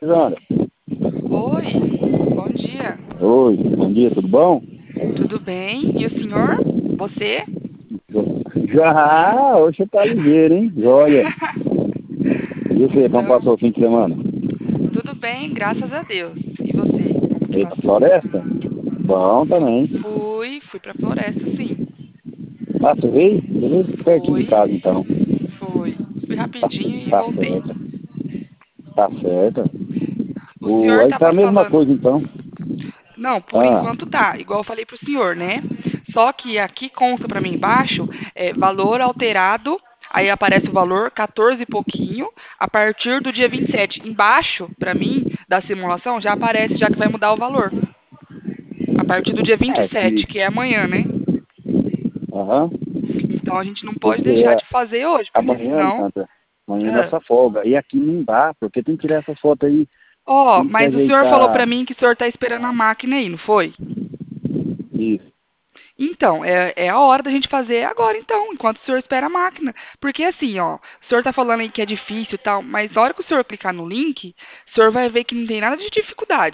Sandra. Oi, bom dia. Oi, bom dia, tudo bom? Tudo bem? E o senhor? Você? Já, hoje você tá ligeiro, hein? Joia. E você, como Então, passou o fim de semana? tudo bem, graças a Deus. E você, como que Eita, passou? floresta? Bom também. Fui pra floresta, sim. Ah, você veio? Beleza? Pertinho de Fui, casa, então. fui. Fui Tá, rapidinho e tá voltei. certo. Tá certo. O senhor Aí tá tava a mesma falando. coisa, então. Não, por Ah, enquanto tá, igual eu falei pro senhor, né? Só que aqui consta pra mim embaixo, valor alterado, aí aparece o valor 14 e pouquinho, a partir do dia 27. Embaixo, pra mim, da simulação, já aparece, já que vai mudar o valor. A partir do dia é 27, que... que é amanhã, né? Aham. Então a gente não pode Porque deixar de fazer hoje, porque amanhã, senão. Sandra, amanhã é Ah. nossa folga. E aqui não dá, porque tem que tirar essa foto aí, Ó, tem que mas o senhor falou pra ajeitar mim que o senhor tá esperando a máquina aí, não foi? isso. Então, é a hora da gente fazer agora, então, enquanto o senhor espera a máquina. Porque assim, ó, o senhor tá falando aí que é difícil e tal, mas a hora que o senhor clicar no link, o senhor vai ver que não tem nada de dificuldade.